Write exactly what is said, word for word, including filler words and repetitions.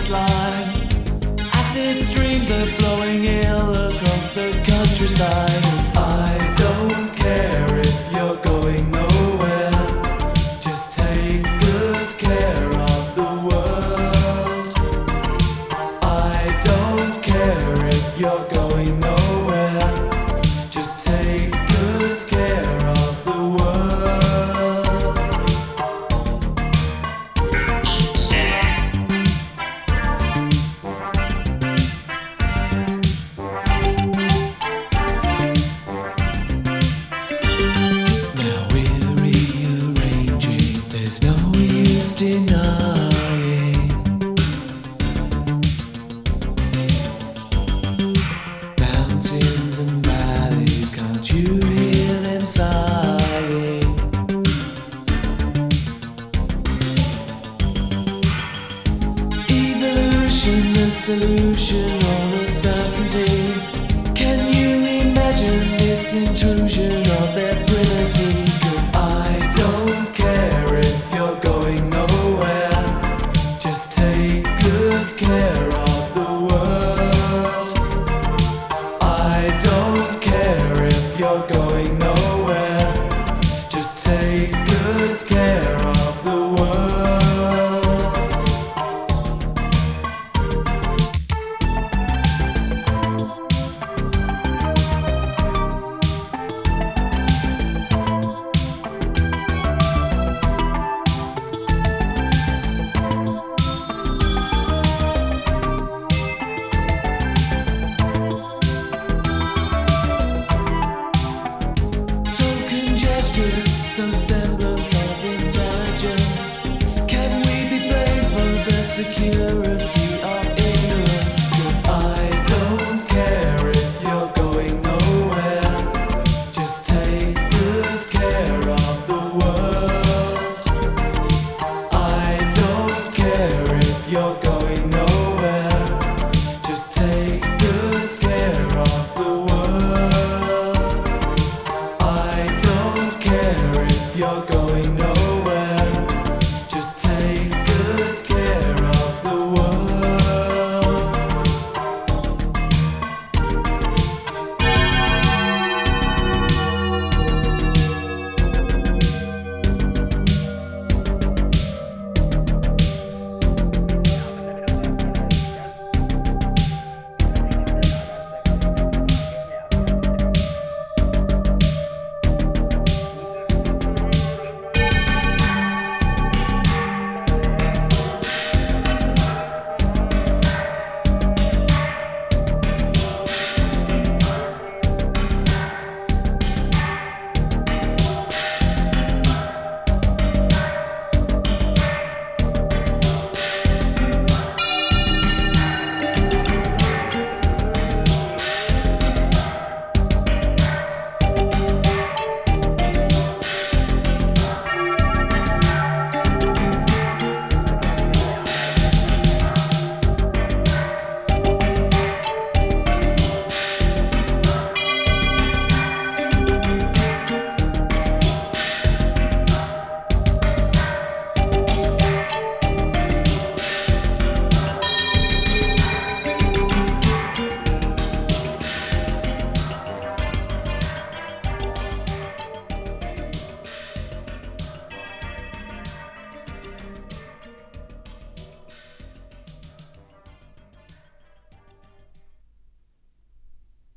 coastline. Acid streams are flowing ill across the countryside. 'Cause I don't care if you're going nowhere. Just take good care of the world. I don't care if you're going nowhere. Just take good care of the world. Now we're rearranging, there's no use denying. Mountains and valleys, can't you hear them sighing? Evolution, the solution, all the certainty. Can you imagine this intrusion of their primacy? 'Cause I don't care if you're going nowhere. Just take good care of the world. I don't care if you're going nowhere. Just take good care of the world. Token gestures, some semblance of intelligence. Can we be blamed for the security of ignorance? 'Cause I don't care if you're going nowhere. Just take good care of the world. I don't care if you're going nowhere.